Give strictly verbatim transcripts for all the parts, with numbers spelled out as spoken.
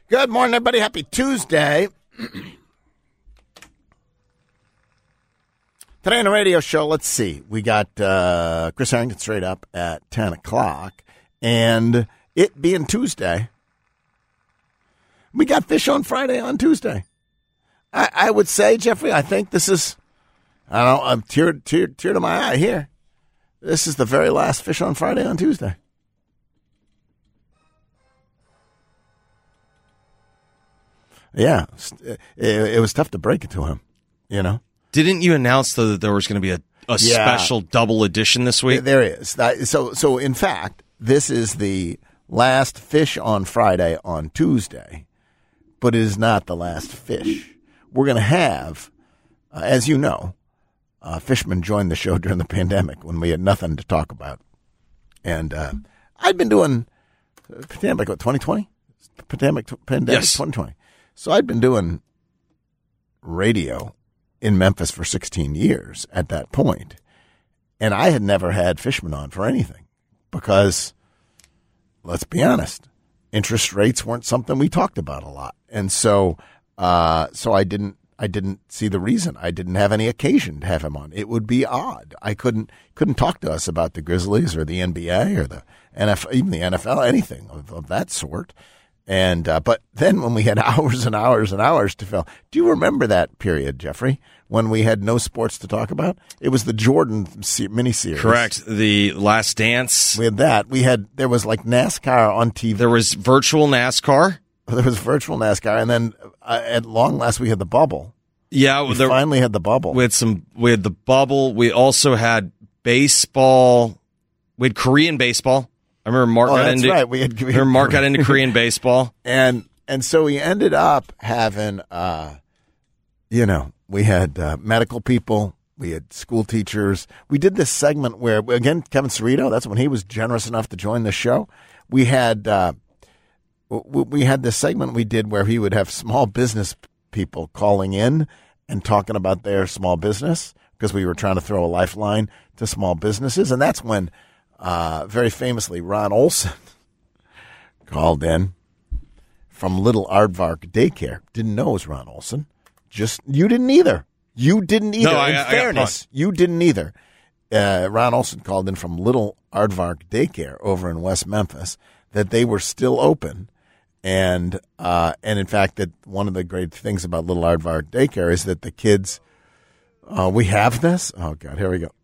Good morning, everybody. Happy Tuesday. Today on the radio show, let's see. We got uh, Chris Harrington straight up at ten o'clock. And it being Tuesday, we got Fish on Friday on Tuesday. I, I would say, Jeffrey, I think this is, I don't know, I'm tear, tear, tear to my eye here. This is the very last Fish on Friday on Tuesday. Yeah, it, it was tough to break it to him, you know. Didn't you announce, though, that there was going to be a, a yeah. special double edition this week? There is. So, so in fact, this is the last Fish on Friday on Tuesday, but it is not the last Fish. We're going to have, uh, as you know, uh, Fishman joined the show during the pandemic when we had nothing to talk about. And uh, I'd been doing pandemic, what, twenty twenty? Pandemic, pandemic yes. twenty twenty. So I'd been doing radio in Memphis for sixteen years at that point, and I had never had Fishman on for anything because, let's be honest, interest rates weren't something we talked about a lot, and so uh, so I didn't I didn't see the reason. I didn't have any occasion to have him on. It would be odd. I couldn't couldn't talk to us about the Grizzlies or the N B A or the N F L, even the N F L, anything of, of that sort. And uh, but then when we had hours and hours and hours to fill, do you remember that period, Jeffrey, when we had no sports to talk about? It was the Jordan miniseries. Correct. The Last Dance. We had that. We had there was like NASCAR on T V. There was virtual NASCAR. There was virtual NASCAR, and then uh, at long last we had the bubble. Yeah, we there, finally had the bubble. We had some. We had the bubble. We also had baseball. We had Korean baseball. I remember Mark oh, got that's into. Right. We had, we had remember Mark got into Korean baseball, and and so we ended up having, uh, you know, we had uh, medical people, we had school teachers. We did this segment where, again, Kevin Cerrito. That's when he was generous enough to join the show. We had uh, we had this segment we did where he would have small business people calling in and talking about their small business because we were trying to throw a lifeline to small businesses, and that's when. Uh, very famously, Ron Olson called in from Little Aardvark Daycare. Didn't know it was Ron Olson. Just you didn't either. You didn't either. No, I, in I, fairness, I you didn't either. Uh, Ron Olson called in from Little Aardvark Daycare over in West Memphis that they were still open, and uh, and in fact that one of the great things about Little Aardvark Daycare is that the kids. Uh, we have this. Oh God, here we go.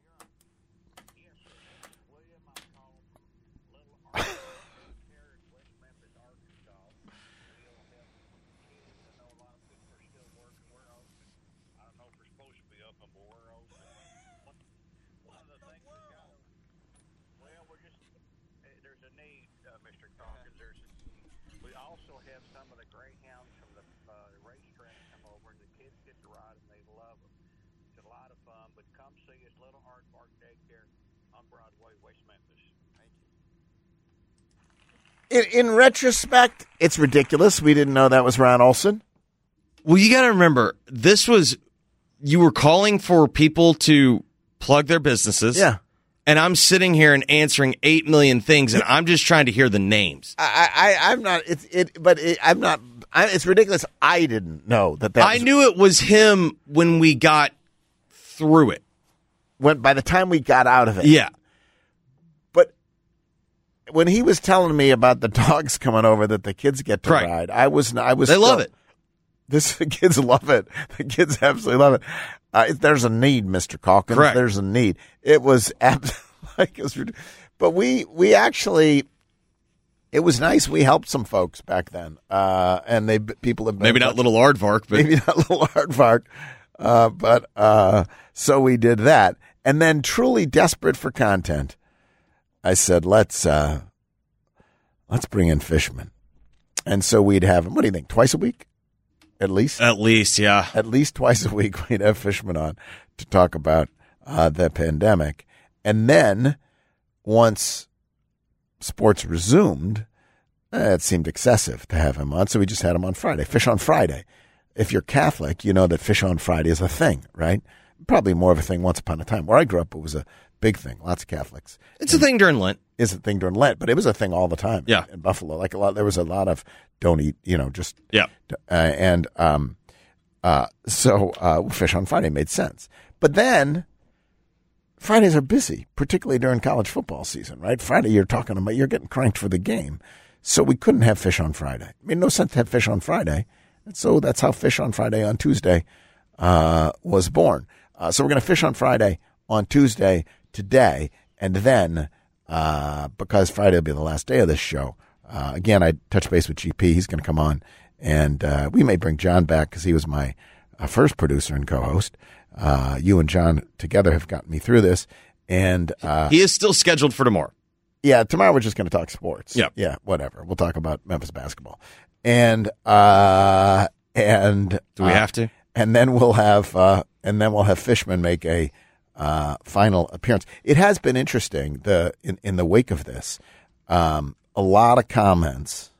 In, in retrospect, it's ridiculous. We didn't know that was Ron Olson. Well, you got to remember, this was, you were calling for people to plug their businesses. Yeah. And I'm sitting here and answering eight million things, and I'm just trying to hear the names. I, I, I'm not, it's, it, but it, I'm not, I, it's ridiculous. I didn't know that that I was, knew it was him when we got through it. When, by the time we got out of it. Yeah. When he was telling me about the dogs coming over that the kids get to right. ride, I was I was. They still, love it. This the kids love it. The kids absolutely love it. Uh, if there's a need, Mister Calkins. Correct. There's a need. It was absolutely like it was, but we we actually. It was nice. We helped some folks back then, uh, and they people have been maybe not Little Aardvark, but maybe not Little Aardvark, uh, but uh, so we did that, and then truly desperate for content. I said, let's uh, let's bring in Fishman. And so we'd have him, what do you think, twice a week? At least? At least, yeah. At least twice a week we'd have Fishman on to talk about uh, the pandemic. And then once sports resumed, eh, it seemed excessive to have him on, so we just had him on Friday. Fish on Friday. If you're Catholic, you know that Fish on Friday is a thing, right? Probably more of a thing once upon a time. Where I grew up, it was a big thing. Lots of Catholics. It's and, a thing during Lent. is a thing during Lent, but it was a thing all the time. Yeah. in, in Buffalo. Like a lot, there was a lot of don't eat, you know, just yeah, uh, and um, uh, so uh, Fish on Friday made sense. But then Fridays are busy, particularly during college football season, right? Friday, you're talking about you're getting cranked for the game, so we couldn't have Fish on Friday. It made no sense to have Fish on Friday, and so that's how Fish on Friday on Tuesday uh, was born. Uh, so we're going to Fish on Friday on Tuesday today, and then uh, because Friday will be the last day of this show, uh, again, I touch base with G P. He's going to come on, and uh, we may bring John back because he was my uh, first producer and co-host. Uh, you and John together have gotten me through this, and uh, he is still scheduled for tomorrow. Yeah, tomorrow we're just going to talk sports. Yeah, yeah, whatever. We'll talk about Memphis basketball, and uh, and do we uh, have to? And then we'll have uh, and then we'll have Fishman make a uh, final appearance. It has been interesting the in, in the wake of this, um, a lot of comments,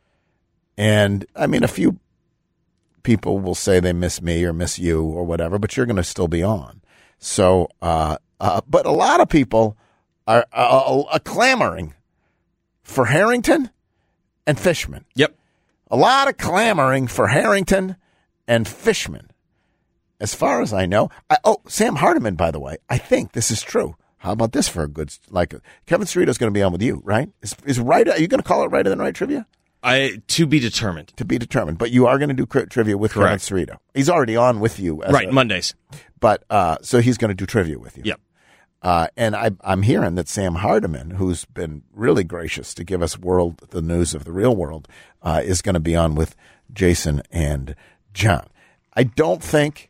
and I mean a few people will say they miss me or miss you or whatever, but you're going to still be on. So, uh, uh, but a lot of people are, are, are clamoring for Harrington and Fishman. Yep. A lot of clamoring for Harrington and Fishman. As far as I know, I, oh, Sam Hardiman, by the way, I think this is true. How about this for a good, like, Kevin Cerrito's going to be on with you, right? Is, is right, are you going to call it Right Than Right trivia? I to be determined. To be determined. But you are going to do cri- trivia with Correct. Kevin Cerrito. He's already on with you. As right, a, Mondays. But uh, so he's going to do trivia with you. Yep. Uh, and I, I'm hearing that Sam Hardiman, who's been really gracious to give us world the news of the real world, uh, is going to be on with Jason and John. I don't think,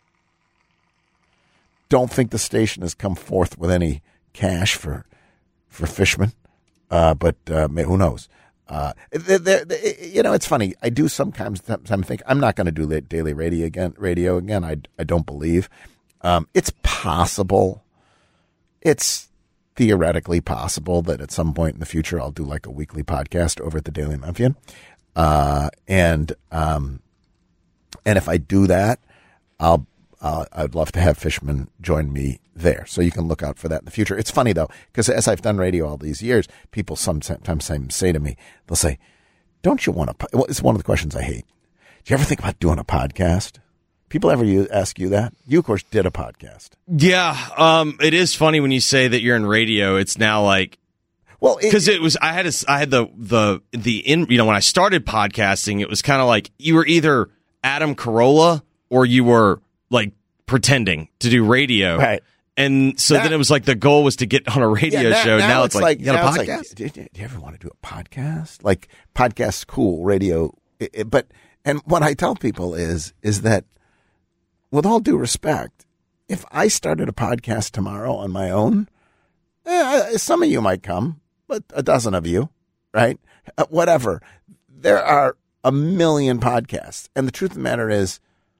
don't think the station has come forth with any cash for for Fishman, uh, but uh, who knows? Uh, they're, they're, they, you know, it's funny. I do sometimes, sometimes think I'm not going to do daily radio again. Radio again. I, I don't believe. Um, it's possible. It's theoretically possible that at some point in the future I'll do like a weekly podcast over at the Daily Memphian. Uh, and um, and if I do that, I'll uh, I'd love to have Fishman join me there. So you can look out for that in the future. It's funny, though, because as I've done radio all these years, people sometimes say to me, they'll say, don't you want to, well, it's one of the questions I hate. Do you ever think about doing a podcast? People ever you, ask you that? You, of course, did a podcast. Yeah. Um, it is funny when you say that you're in radio. It's now like, well, because it, it was, I had a, I had the, the, the, in, you know, when I started podcasting, it was kind of like you were either Adam Carolla or you were like pretending to do radio. Right. And so now, then it was like the goal was to get on a radio yeah, now, show. Now, now it's, it's like, like, you got a podcast? Like, do, do, do you ever want to do a podcast? Like, podcast's cool, radio. It, it, but, and what I tell people is, is that with all due respect, if I started a podcast tomorrow on my own, eh, some of you might come, but a dozen of you, right? Uh, whatever. There are a million podcasts. And the truth of the matter is,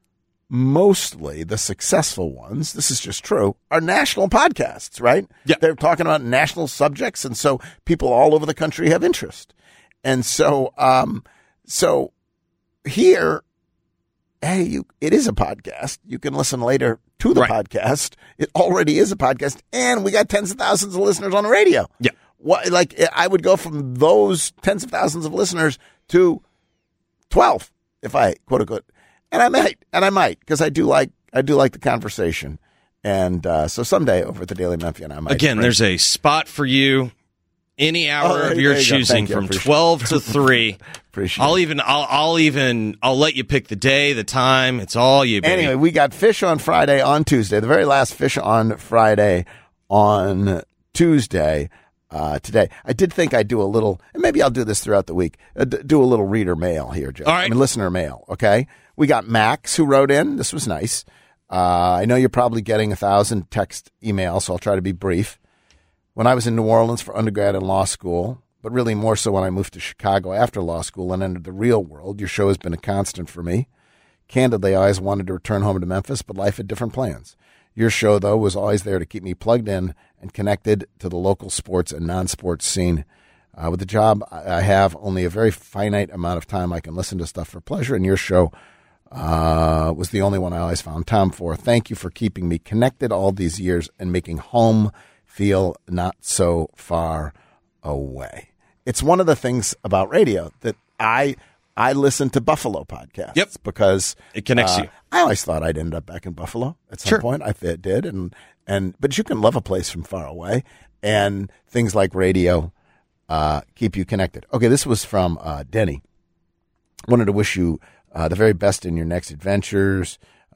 mostly the successful ones, this is just true, are national podcasts, right? Yeah. They're talking about national subjects, and so people all over the country have interest. And so, um, so here, hey, you, it is a podcast. You can listen later to the right. podcast. It already is a podcast, and we got tens of thousands of listeners on the radio. Yeah. What, like, I would go from those tens of thousands of listeners to twelve, if I, quote unquote, and I might, and I might, because I do like, I do like the conversation. And uh, so someday over at the Daily Memphian, I might. Again, bring, there's a spot for you any hour oh, of your you choosing you. from twelve to three. Appreciate I'll it. even, I'll, I'll even, I'll let you pick the day, the time. It's all you, baby. Anyway, we got Fish on Friday on Tuesday, the very last Fish on Friday on Tuesday. Uh, today, I did think I'd do a little, and maybe I'll do this throughout the week, uh, d- do a little reader mail here, Joe. All right. I mean, listener mail, okay? We got Max who wrote in. This was nice. Uh, I know you're probably getting a thousand text emails, so I'll try to be brief. When I was in New Orleans for undergrad and law school, but really more so when I moved to Chicago after law school and entered the real world, your show has been a constant for me. Candidly, I always wanted to return home to Memphis, but life had different plans. Your show, though, was always there to keep me plugged in and connected to the local sports and non-sports scene. Uh, with the job I have, only a very finite amount of time I can listen to stuff for pleasure, and your show uh, was the only one I always found time for. Thank you for keeping me connected all these years and making home feel not so far away. It's one of the things about radio that I I listen to Buffalo podcasts. Yep. Because it connects uh, you. I always thought I'd end up back in Buffalo at some sure. point. I th- did, and and but you can love a place from far away, and things like radio uh, keep you connected. Okay, this was from uh, Denny. Wanted to wish you uh, the very best in your next adventures.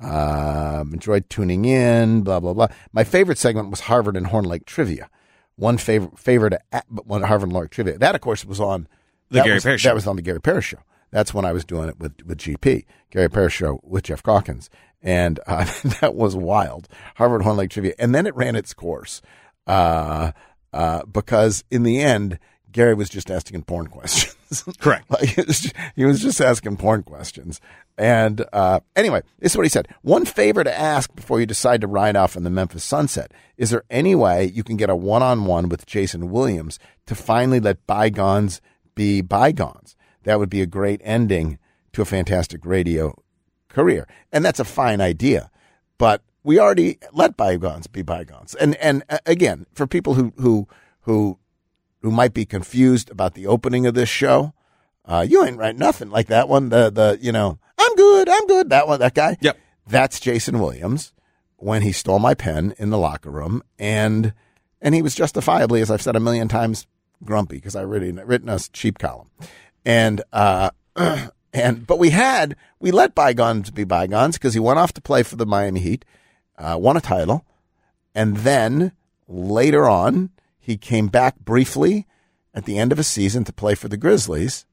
Um, enjoyed tuning in. Blah blah blah. My favorite segment was Harvard and Horn Lake trivia. One favorite favorite one Harvard and Lake trivia. That of course was on the Gary was, Parrish show. That was on the Gary Parrish show. That's when I was doing it with with G P, Gary Parrish show with Jeff Calkins, and uh, that was wild. Harvard Horn Lake trivia, and then it ran its course uh, uh, because in the end, Gary was just asking porn questions. Correct. Like, he, was just, he was just asking porn questions. And uh, anyway, this is what he said. One favor to ask before you decide to ride off in the Memphis sunset. Is there any way you can get a one-on-one with Jason Williams to finally let bygones be bygones? That would be a great ending to a fantastic radio career. And that's a fine idea. But we already let bygones be bygones. And and uh, again, for people who who who who might be confused about the opening of this show, uh, you ain't right nothing like that one. The the you know, I'm good, I'm good. That one, that guy. Yep. That's Jason Williams when he stole my pen in the locker room, and and he was justifiably, as I've said a million times, grumpy because I written written a cheap column, and uh, and but we had we let bygones be bygones because he went off to play for the Miami Heat, uh, won a title, and then later on he came back briefly at the end of a season to play for the Grizzlies,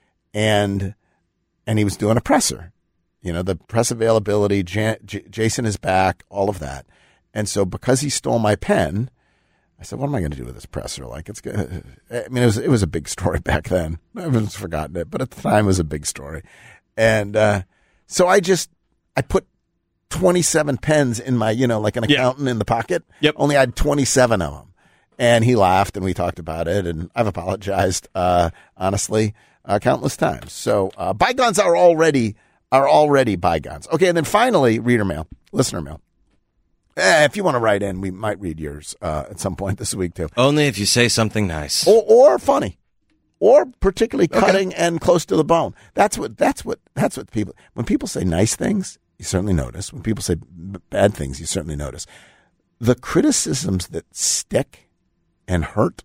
and and he was doing a presser. You know, the press availability, Jan, J, Jason is back, all of that. And so because he stole my pen, I said, what am I going to do with this presser? Like, it's good. I mean, it was, it was a big story back then. Everyone's forgotten it, but at the time it was a big story. And uh, so I just, I put twenty-seven pens in my, you know, like an accountant yeah. in the pocket. Yep. Only I had twenty-seven of them. And he laughed and we talked about it. And I've apologized, uh, honestly, uh, countless times. So uh, bygones are already are already bygones. Okay, and then finally, reader mail, listener mail. Eh, if you want to write in, we might read yours uh, at some point this week, too. Only if you say something nice. Or, or funny. Or particularly okay. cutting and close to the bone. That's what, that's what, that's what people, when people say nice things, you certainly notice. When people say b- bad things, you certainly notice. The criticisms that stick and hurt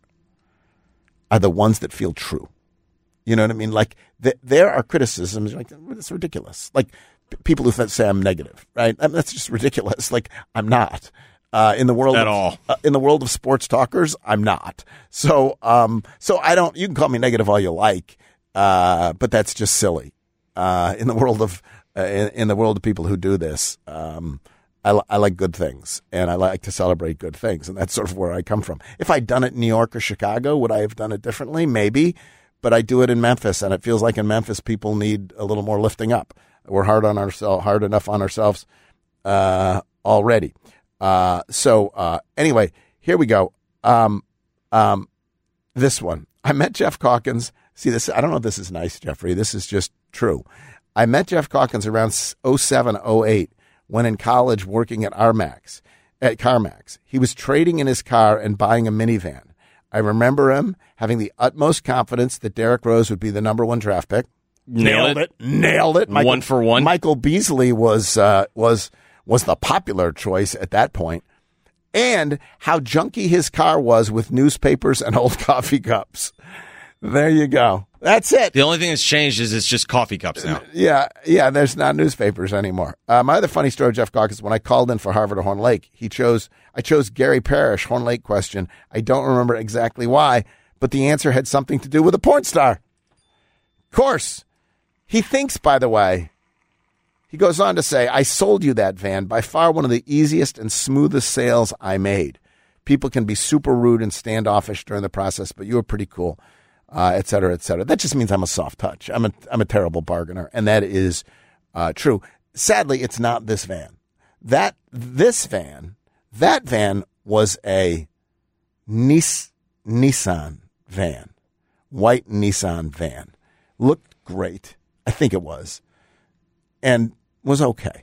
are the ones that feel true. You know what I mean? Like, th- there are criticisms, like, it's ridiculous. Like, p- people who say I'm negative, right? I mean, that's just ridiculous. Like, I'm not. Uh, in the world At of, all. Uh, in the world of sports talkers, I'm not. So, um, so I don't, you can call me negative all you like, uh, but that's just silly. Uh, in the world of, uh, in, in the world of people who do this, um, I, I like good things, and I like to celebrate good things, and that's sort of where I come from. If I'd done it in New York or Chicago, would I have done it differently? Maybe. But I do it in Memphis, and it feels like in Memphis people need a little more lifting up. We're hard on ourselves, hard enough on ourselves uh, already. Uh, so uh, anyway, here we go. Um, um, this one, I met Jeff Calkins. See this? I don't know if this is nice, Jeffrey. This is just true. I met Jeff Calkins around oh seven, oh eight when in college working at Armax, at CarMax. He was trading in his car and buying a minivan. I remember him having the utmost confidence that Derrick Rose would be the number one draft pick. Nailed, Nailed it. it. Nailed it. Michael, one for one. Michael Beasley was uh, was was the popular choice at that point. And how junky his car was with newspapers and old coffee cups. There you go. That's it. The only thing that's changed is it's just coffee cups now. Yeah, yeah. There's not newspapers anymore. Uh, my other funny story of Jeff Calkins, when I called in for Harvard or Horn Lake, he chose I chose Gary Parrish, Horn Lake question. I don't remember exactly why, but the answer had something to do with a porn star. Of course. He thinks, by the way, he goes on to say, I sold you that van, by far one of the easiest and smoothest sales I made. People can be super rude and standoffish during the process, but you were pretty cool. Uh, et cetera, et cetera. That just means I'm a soft touch. I'm a I'm a terrible bargainer, and that is uh, true. Sadly, it's not this van. That this van, that van was a Nis, Nissan van, white Nissan van. Looked great. I think it was, and was okay.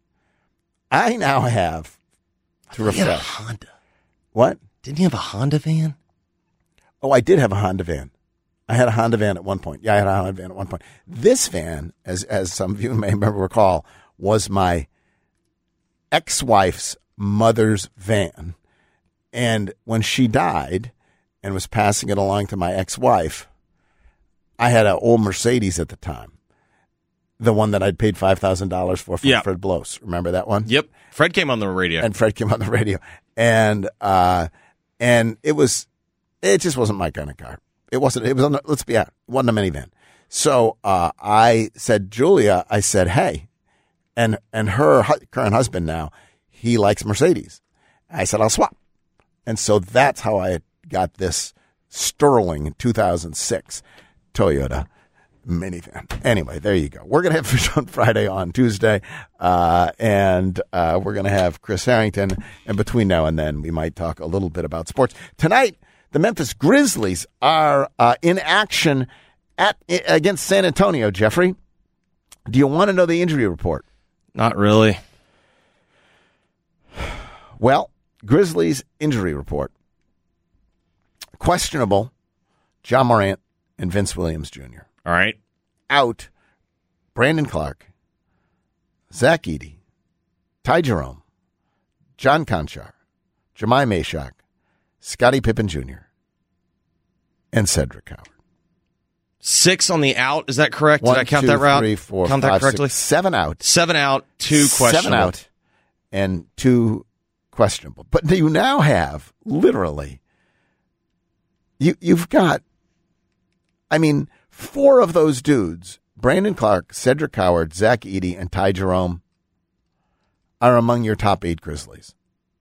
I now have to refresh. He had a Honda. What? Didn't he have a Honda van? Oh, I did have a Honda van. I had a Honda van at one point. Yeah, I had a Honda van at one point. This van, as as some of you may remember recall, was my ex-wife's mother's van. And when she died and was passing it along to my ex-wife, I had an old Mercedes at the time, the one that I'd paid five thousand dollars for from yep. Fred Blows. Remember that one? Yep. Fred came on the radio. And Fred came on the radio. And uh, and it was, it just wasn't my kind of car. It wasn't, it was, on the, let's be honest, it wasn't a minivan. So uh, I said, Julia, I said, hey, and and her hu- current husband now, he likes Mercedes. I said, I'll swap. And so that's how I got this Sterling two thousand six Toyota minivan. Anyway, there you go. We're going to have Fish on Friday on Tuesday, uh, and uh, we're going to have Chris Harrington. And between now and then, we might talk a little bit about sports. Tonight, the Memphis Grizzlies are uh, in action at against San Antonio, Jeffrey. Do you want to know the injury report? Not really. Well, Grizzlies injury report. Questionable, Ja Morant and Vince Williams Junior All right. Out, Brandon Clark, Zach Edey, Ty Jerome, John Conchar, Jemai Meshack, Scottie Pippen Junior, and Cedric Howard. Six on the out. Is that correct? One, Did I count two, that route? Three, four, count five, that correctly? Six, seven out. Seven out, two questionable. Seven out, and two questionable. But you now have, literally, you, you've got, I mean, four of those dudes, Brandon Clark, Cedric Howard, Zach Edey, and Ty Jerome, are among your top eight Grizzlies.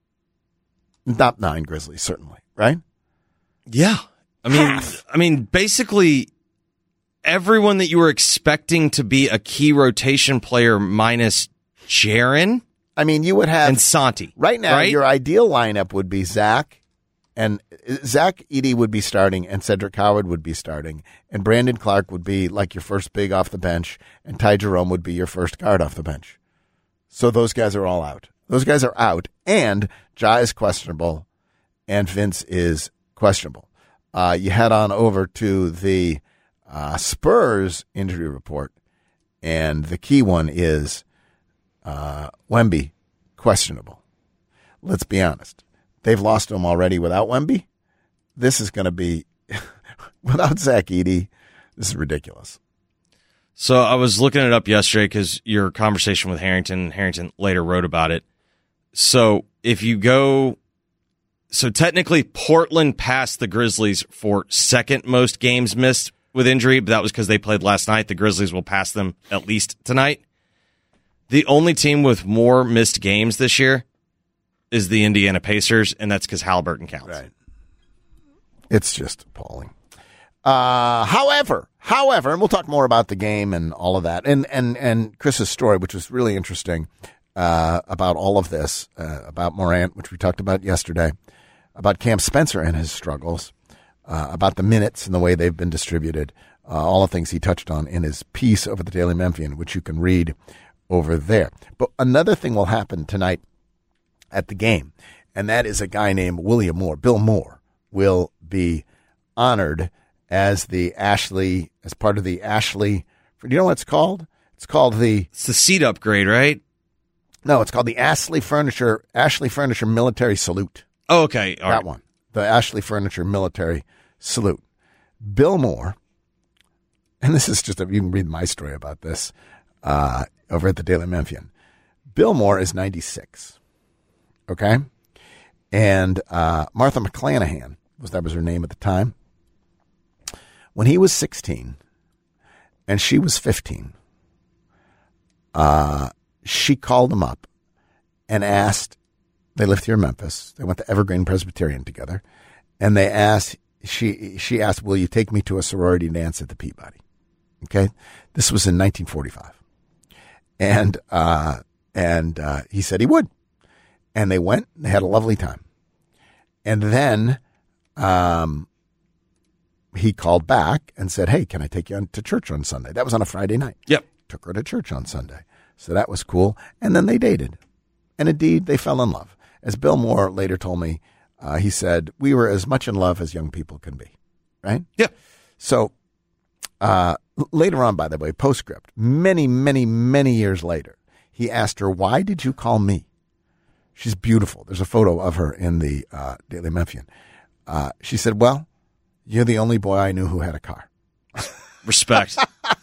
Top nine Grizzlies, certainly, right? Yeah. I mean, Half. I mean, basically everyone that you were expecting to be a key rotation player minus Jaren. I mean, you would have and Santi. Right now, right? your ideal lineup would be Zach, and Zach Edey would be starting, and Cedric Howard would be starting, and Brandon Clark would be like your first big off the bench, and Ty Jerome would be your first guard off the bench. So those guys are all out. Those guys are out, and Ja is questionable, and Vince is questionable. Uh, you head on over to the uh, Spurs injury report, and the key one is uh, Wemby, questionable. Let's be honest. They've lost him already without Wemby. This is going to be, without Zach Edey, this is ridiculous. So I was looking it up yesterday because your conversation with Harrington, Harrington later wrote about it. So if you go, so technically Portland passed the Grizzlies for second most games missed with injury, but that was because they played last night. The Grizzlies will pass them at least tonight. The only team with more missed games this year is the Indiana Pacers, and that's because Halliburton counts. Right. It's just appalling. Uh, however, however, and we'll talk more about the game and all of that, and and and Chris's story, which was really interesting, uh, about all of this, uh, about Morant, which we talked about yesterday, about Cam Spencer and his struggles, uh, about the minutes and the way they've been distributed, uh, all the things he touched on in his piece over the Daily Memphian, which you can read over there. But another thing will happen tonight at the game, and that is a guy named William Moore. Bill Moore will be honored as the Ashley, as part of the Ashley. Do you know what it's called? It's called the. It's the seat upgrade, right? No, it's called the Ashley Furniture Ashley Furniture Military Salute. Oh, okay, all that right. one, the Ashley Furniture Military Salute. Bill Moore, and this is just a, you can read my story about this uh, over at the Daily Memphian. Bill Moore is ninety-six. Okay, and uh, Martha McClanahan was that was her name at the time. When he was sixteen and she was fifteen, uh, she called him up and asked, they lived here in Memphis. They went to Evergreen Presbyterian together. And they asked, she, she asked, will you take me to a sorority dance at the Peabody? Okay. This was in nineteen forty-five. And, uh, and, uh, he said he would. And they went, they had a lovely time. And then, um, he called back and said, hey, can I take you to church on Sunday? That was on a Friday night. Yep. Took her to church on Sunday. So that was cool. And then they dated. And indeed, they fell in love. As Bill Moore later told me, uh, he said, we were as much in love as young people can be. right? Yeah. So uh, later on, by the way, postscript, many, many, many years later, he asked her, why did you call me? She's beautiful. There's a photo of her in the uh, Daily Memphian. Uh, she said, well, you're the only boy I knew who had a car. Respect.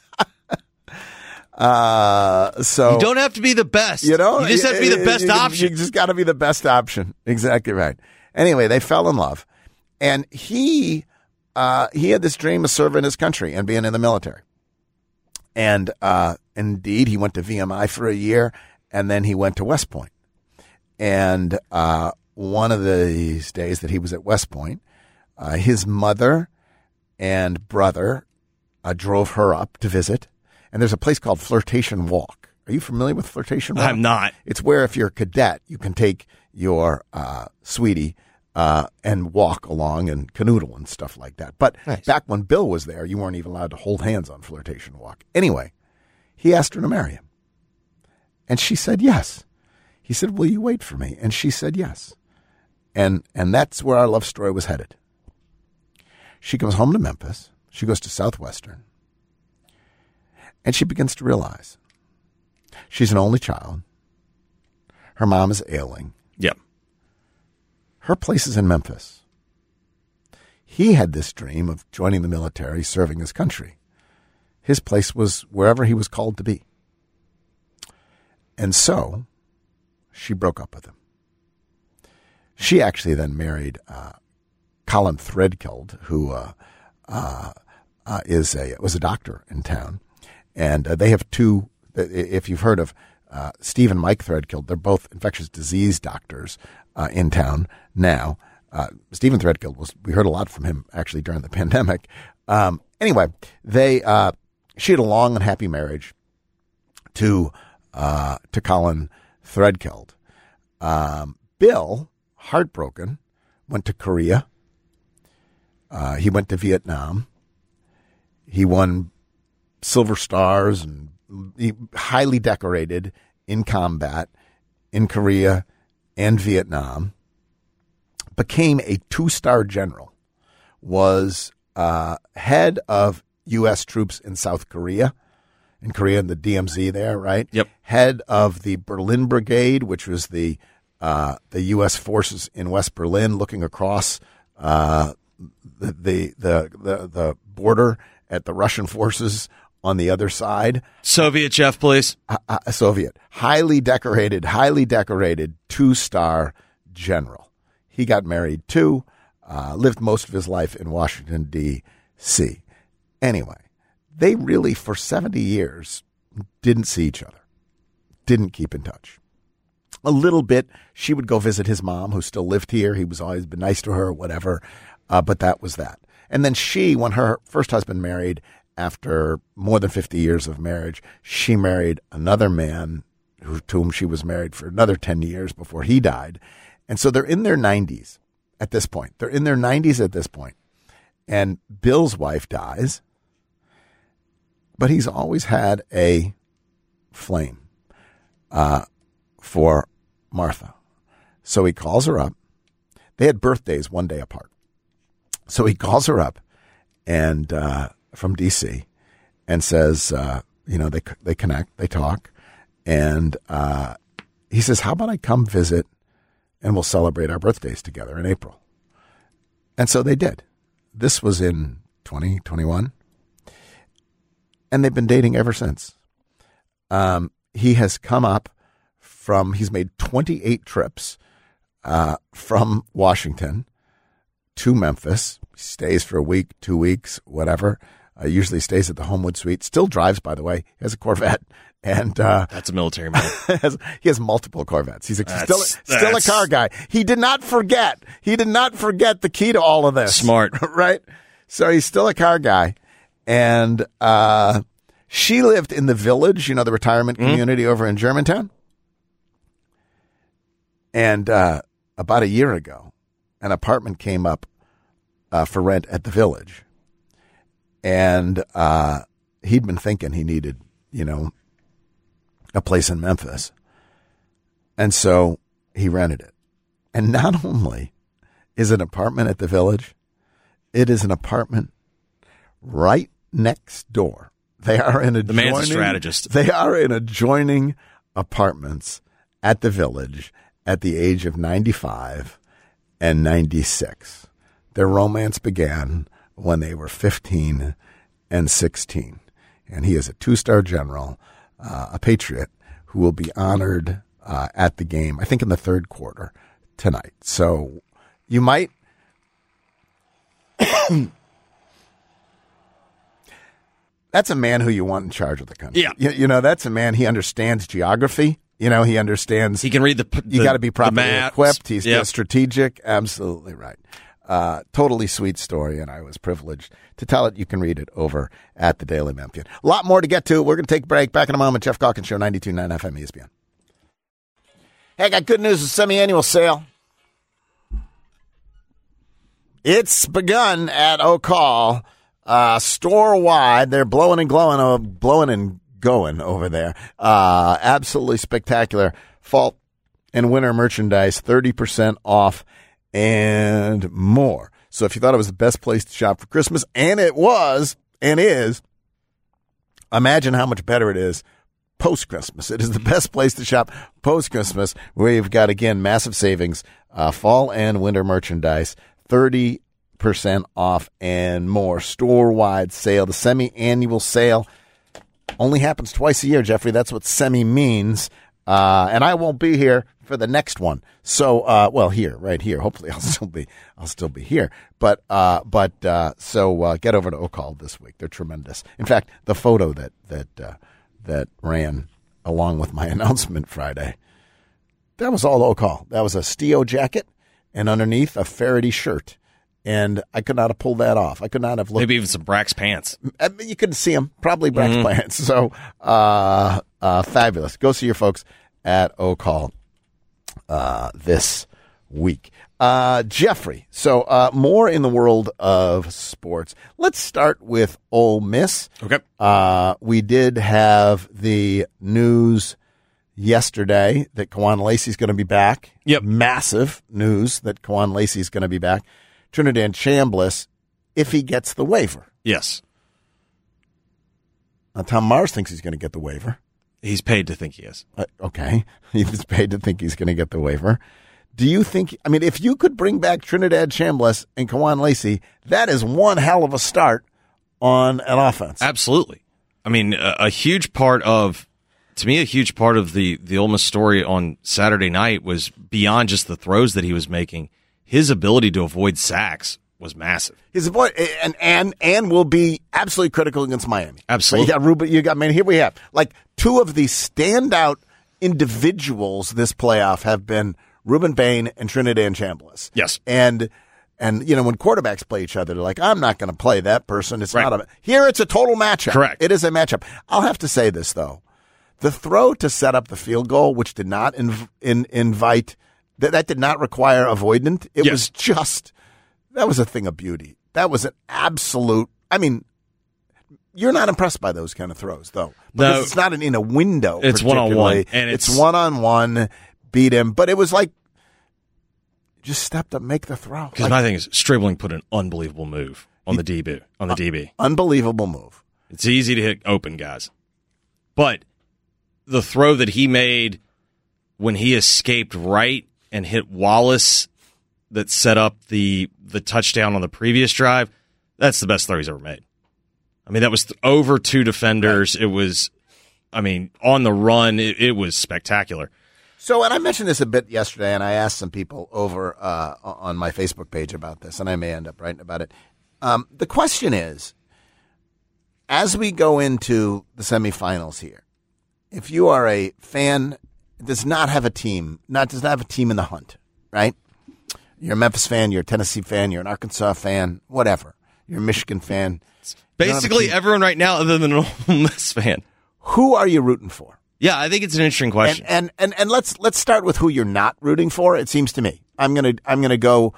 uh, so you don't have to be the best. You know, you just have to be the best you, option. You just got to be the best option. Exactly right. Anyway, they fell in love, and he uh, he had this dream of serving his country and being in the military. And uh, indeed, he went to V M I for a year, and then he went to West Point. And uh, one of these days that he was at West Point, uh, his mother and brother uh, drove her up to visit. And there's a place called Flirtation Walk. Are you familiar with Flirtation Walk? I'm not. It's where if you're a cadet, you can take your uh, sweetie uh, and walk along and canoodle and stuff like that. But nice. Back when Bill was there, you weren't even allowed to hold hands on Flirtation Walk. Anyway, he asked her to marry him. And she said yes. He said, will you wait for me? And she said yes. And and that's where our love story was headed. She comes home to Memphis. She goes to Southwestern. And she begins to realize she's an only child. Her mom is ailing. Yep. Her place is in Memphis. He had this dream of joining the military, serving his country. His place was wherever he was called to be. And so she broke up with him. She actually then married uh, Colin Threadkill, who uh, uh, uh, is a was a doctor in town, and uh, they have two. If you've heard of uh, Steve and Mike Threadkill, they're both infectious disease doctors uh, in town now. Uh, Stephen Threadkill was we heard a lot from him actually during the pandemic. Um, anyway, they uh, she had a long and happy marriage to uh, to Colin Threadkill. Um, Bill, heartbroken, went to Korea. Uh, he went to Vietnam. He won Silver Stars and he, highly decorated in combat in Korea and Vietnam. Became a two-star general. Was uh, head of U S troops in South Korea. In Korea, in the D M Z there, right? Yep. Head of the Berlin Brigade, which was the uh, the U S forces in West Berlin, looking across uh, the, the the the the border at the Russian forces on the other side. Soviet chef, please. Uh, uh, Soviet, highly decorated, highly decorated two-star general. He got married too. Uh, lived most of his life in Washington D C Anyway. They really, for seventy years, didn't see each other, didn't keep in touch. A little bit, she would go visit his mom, who still lived here. He was always been nice to her, whatever, uh, but that was that. And then she, when her first husband married, after more than fifty years of marriage, she married another man who, to whom she was married for another ten years before he died. And so they're in their nineties at this point. They're in their nineties at this point. And Bill's wife dies. But he's always had a flame uh, for Martha. So he calls her up. They had birthdays one day apart. So he calls her up and uh, from D C and says, uh, you know, they they connect, they talk. And uh, he says, how about I come visit and we'll celebrate our birthdays together in April? And so they did. This was in twenty twenty-one. And they've been dating ever since. Um, he has come up from, he's made twenty-eight trips uh, from Washington to Memphis. He stays for a week, two weeks, whatever. Uh, usually stays at the Homewood Suite. Still drives, by the way. He has a Corvette. And uh, that's a military man. has, he has multiple Corvettes. He's a, still, still a car guy. He did not forget. He did not forget the key to all of this. Smart. Right? So he's still a car guy. And uh, she lived in the Village, you know, the retirement community mm-hmm. over in Germantown. And uh, about a year ago, an apartment came up uh, for rent at the Village. And uh, he'd been thinking he needed, you know, a place in Memphis. And so he rented it. And not only is an apartment at the Village, It is an apartment right next door. They are in adjoining, the man's a strategist. They are in adjoining apartments at the Village at the age of ninety-five and ninety-six. Their romance began when they were fifteen and sixteen. And he is a two-star general, uh, a patriot, who will be honored uh, at the game, I think in the third quarter tonight. So you might... That's a man who you want in charge of the country. Yeah. You, you know, that's a man, he understands geography. You know, he understands... He can read the... the you got to be properly equipped. He's yep. strategic. Absolutely right. Uh, totally sweet story, and I was privileged to tell it. You can read it over at the Daily Memphian. A lot more to get to. We're going to take a break. Back in a moment. Jeff Calkins Show, ninety-two point nine F M E S P N. Hey, I got good news. The semi-annual sale. It's begun at O'Call. Uh, store-wide. They're blowing and glowing, uh, blowing and going over there. Uh, absolutely spectacular. Fall and winter merchandise, thirty percent off and more. So if you thought it was the best place to shop for Christmas, and it was and is, imagine how much better it is post-Christmas. It is the best place to shop post-Christmas, where you've got, again, massive savings, uh, fall and winter merchandise, thirty percent off and more. Store-wide sale. The semi-annual sale only happens twice a year, Jeffrey. That's what semi means. Uh, and I won't be here for the next one. So, uh, well, here, right here. Hopefully I'll still be, I'll still be here. But, uh, but, uh, so, uh, get over to O'Call this week. They're tremendous. In fact, the photo that, that, uh, that ran along with my announcement Friday, that was all O'Call. That was a Steo jacket and underneath a Faraday shirt. And I could not have pulled that off. I could not have looked. Maybe even some Brax pants. You couldn't see them. Probably Brax mm-hmm. pants. So, uh, uh, fabulous. Go see your folks at O'Call uh, this week. Uh, Jeffrey, so uh, more in the world of sports. Let's start with Ole Miss. Okay. Uh, we did have the news yesterday that Kawan Lacey's going to be back. Yep. Massive news that Kawan Lacey's going to be back. Trinidad Chambliss, if he gets the waiver. Yes. Now, Tom Mars thinks he's going to get the waiver. He's paid to think he is. Uh, okay. He's paid to think he's going to get the waiver. Do you think, I mean, if you could bring back Trinidad Chambliss and Kawan Lacey, that is one hell of a start on an offense. Absolutely. I mean, a, a huge part of, to me, a huge part of the, the Ole Miss story on Saturday night was beyond just the throws that he was making. His ability to avoid sacks was massive. His avoid and and and will be absolutely critical against Miami. Absolutely. So you got Ruben. You got. I mean, here we have like two of the standout individuals this playoff have been Ruben Bain and Trinidad Chambliss. Yes. And and you know when quarterbacks play each other, they're like, I'm not going to play that person. It's right. not a here. It's a total matchup. Correct. It is a matchup. I'll have to say this though, the throw to set up the field goal, which did not inv- in, invite. That that did not require avoidant. It yes. was just, that was a thing of beauty. That was an absolute, I mean, you're not impressed by those kind of throws, though. Because no, it's not in, in a window. It's one-on-one. And it's, it's one-on-one, beat him. But it was like, just stepped up, make the throw. Because like, my thing is, Stribling put an unbelievable move on the D B. On the D B. Unbelievable move. It's easy to hit open guys. But the throw that he made when he escaped right and hit Wallace that set up the the touchdown on the previous drive, that's the best throw he's ever made. I mean, that was th- over two defenders. Right. It was, I mean, on the run, it, it was spectacular. So, and I mentioned this a bit yesterday, and I asked some people over uh, on my Facebook page about this, and I may end up writing about it. Um, the question is, as we go into the semifinals here, if you are a fan does not have a team, not does not have a team in the hunt, right? You're a Memphis fan, you're a Tennessee fan, you're an Arkansas fan, whatever. You're a Michigan fan. Basically everyone right now other than an Ole Miss fan. Who are you rooting for? Yeah, I think it's an interesting question. And and and, and let's let's start with who you're not rooting for, it seems to me. I'm gonna I'm gonna go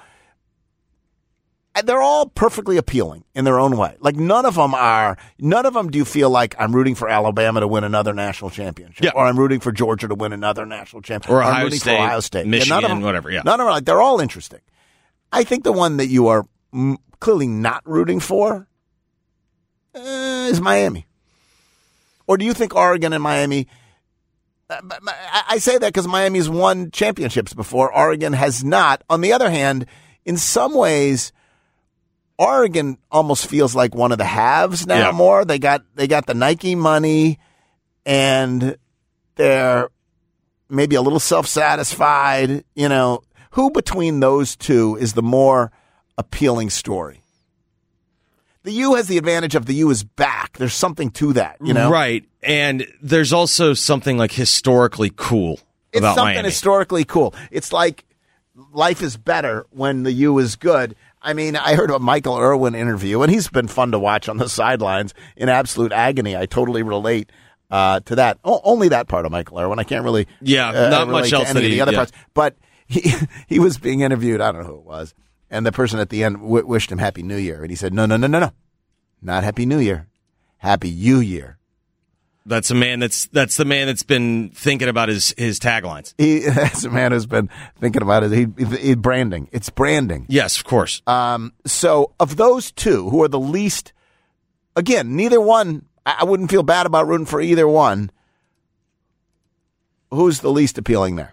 they're all perfectly appealing in their own way. Like none of them are, none of them do you feel like I'm rooting for Alabama to win another national championship, yeah. or I'm rooting for Georgia to win another national championship, or, or Ohio I'm rooting State, for Ohio State, Michigan, yeah, none of them, whatever. Yeah, none of them are like they're all interesting. I think the one that you are m- clearly not rooting for uh, is Miami. Or do you think Oregon and Miami? Uh, I say that because Miami's won championships before. Oregon has not. On the other hand, in some ways, Oregon almost feels like one of the haves now. Yeah. More they got they got the Nike money, and they're maybe a little self-satisfied. You know, who between those two is the more appealing story? The U has the advantage of the U is back. There's something to that, you know? Right. And there's also something like historically cool it's about something Miami. historically cool. It's like life is better when the U is good. I mean, I heard a Michael Irvin interview, and he's been fun to watch on the sidelines in absolute agony. I totally relate uh, to that. O- only that part of Michael Irvin. I can't really yeah, uh, not much else to any that of the he, other yeah. parts. But he he was being interviewed. I don't know who it was. And the person at the end w- wished him Happy New Year. And he said, no, no, no, no, no. Not Happy New Year. Happy You Year. That's a man that's that's the man that's been thinking about his, his taglines. He, that's a man who's been thinking about it. He, he, he branding. It's branding. Yes, of course. Um, so of those two, who are the least, again, neither one, I, I wouldn't feel bad about rooting for either one. Who's the least appealing there?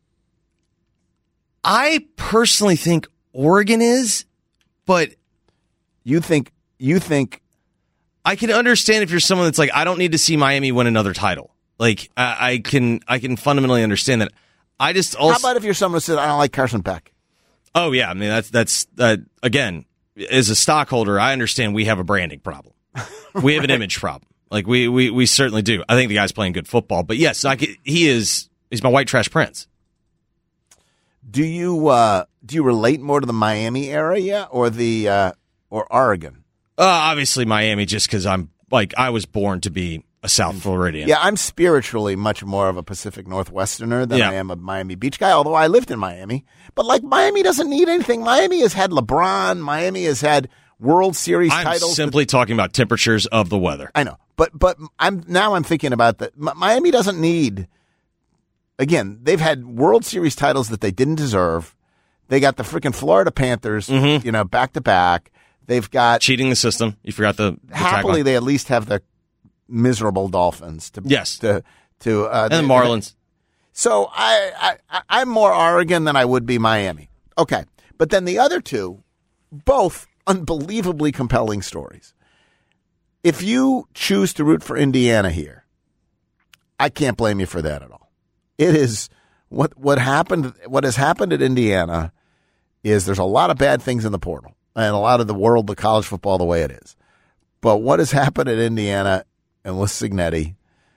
I personally think Oregon is, but you think you think I can understand if you're someone that's like, I don't need to see Miami win another title. Like I, I can I can fundamentally understand that. I just also how about if you're someone who says I don't like Carson Beck? Oh yeah, I mean that's that's uh, again, as a stockholder, I understand we have a branding problem. We have an image problem. Like we, we we certainly do. I think the guy's playing good football, but yes, I could, he is he's my white trash prince. Do you uh, do you relate more to the Miami area or the uh, or Oregon? Uh, obviously Miami, just because I'm like I was born to be a South Floridian. Yeah, I'm spiritually much more of a Pacific Northwesterner than yeah. I am a Miami Beach guy. Although I lived in Miami, but like Miami doesn't need anything. Miami has had LeBron. Miami has had World Series I'm titles. I'm simply that, talking about temperatures of the weather. I know, but but I'm now I'm thinking about that. Miami doesn't need. Again, they've had World Series titles that they didn't deserve. They got the freaking Florida Panthers, mm-hmm. you know, back to back. They've got cheating the system. You forgot the, the happily tagline. They at least have the miserable Dolphins. To, yes, to to uh, and the Marlins. So I, I I'm more Oregon than I would be Miami. Okay, but then the other two, both unbelievably compelling stories. If you choose to root for Indiana here, I can't blame you for that at all. It is what what happened. What has happened at Indiana is there's a lot of bad things in the portal and a lot of the world of college football the way it is. But what has happened at Indiana and with Cignetti,